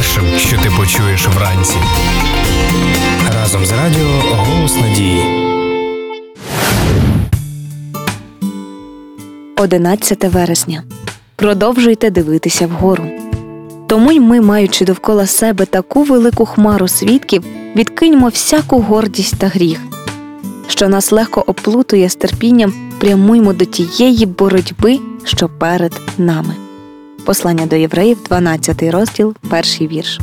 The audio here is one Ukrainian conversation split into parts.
першим, що ти почуєш вранці. Разом з радіо «Голос надії». 11 вересня. Продовжуйте дивитися вгору. Тому й ми, маючи довкола себе таку велику хмару свідків, відкиньмо всяку гордість та гріх, що нас легко оплутує, з терпінням прямуймо до тієї боротьби, що перед нами. Послання до Євреїв, 12 розділ, 1 вірш.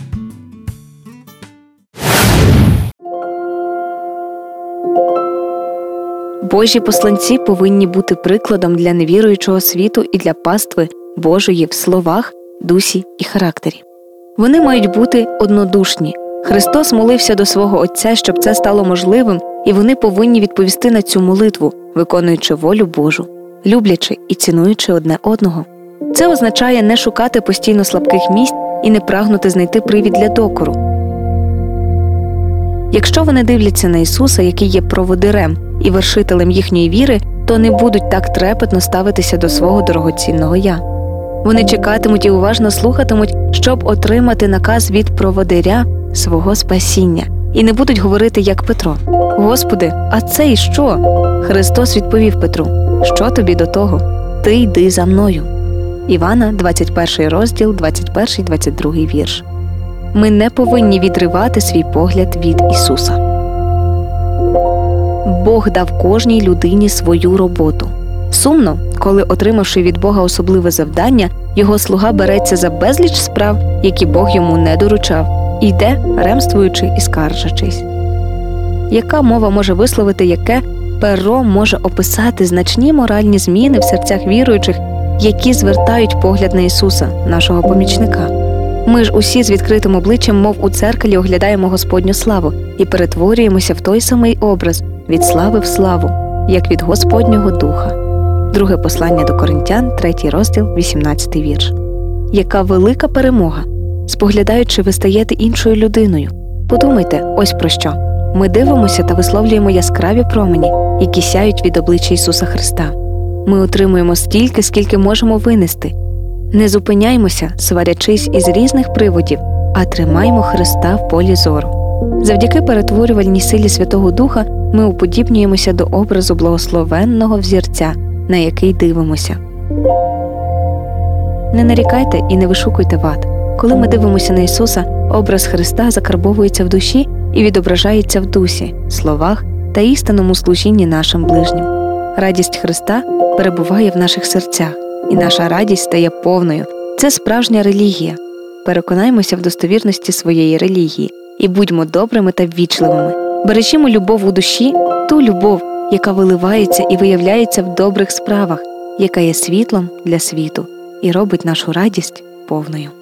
Божі посланці повинні бути прикладом для невіруючого світу і для пастви Божої в словах, дусі і характері. Вони мають бути однодушні. Христос молився до свого Отця, щоб це стало можливим, і вони повинні відповісти на цю молитву, виконуючи волю Божу, люблячи і цінуючи одне одного. Це означає не шукати постійно слабких місць і не прагнути знайти привід для докору. Якщо вони дивляться на Ісуса, який є проводирем і вершителем їхньої віри, то не будуть так трепетно ставитися до свого дорогоцінного «Я». Вони чекатимуть і уважно слухатимуть, щоб отримати наказ від проводиря свого спасіння. І не будуть говорити, як Петро: «Господи, а це і що?» Христос відповів Петру: «Що тобі до того? Ти йди за мною». Івана, 21 розділ, 21-22 вірш. Ми не повинні відривати свій погляд від Ісуса. Бог дав кожній людині свою роботу. Сумно, коли, отримавши від Бога особливе завдання, його слуга береться за безліч справ, які Бог йому не доручав, і йде, ремствуючи і скаржачись. Яка мова може висловити, яке перо може описати значні моральні зміни в серцях віруючих, які звертають погляд на Ісуса, нашого помічника? Ми ж усі з відкритим обличчям, мов у дзеркалі, оглядаємо Господню славу і перетворюємося в той самий образ від слави в славу, як від Господнього Духа. Друге послання до Коринтян, 3 розділ, 18 вірш. Яка велика перемога! Споглядаючи, ви стаєте іншою людиною. Подумайте, ось про що. Ми дивимося та висловлюємо яскраві промені, які сяють від обличчя Ісуса Христа. Ми отримуємо стільки, скільки можемо винести. Не зупиняймося, сварячись із різних приводів, а тримаймо Христа в полі зору. Завдяки перетворювальній силі Святого Духа ми уподібнюємося до образу благословенного взірця, на який дивимося. Не нарікайте і не вишукуйте вад. Коли ми дивимося на Ісуса, образ Христа закарбовується в душі і відображається в дусі, словах та істинному служінні нашим ближнім. Радість Христа перебуває в наших серцях, і наша радість стає повною. Це справжня релігія. Переконаймося в достовірності своєї релігії і будьмо добрими та ввічливими. Бережімо любов у душі, ту любов, яка виливається і виявляється в добрих справах, яка є світлом для світу і робить нашу радість повною.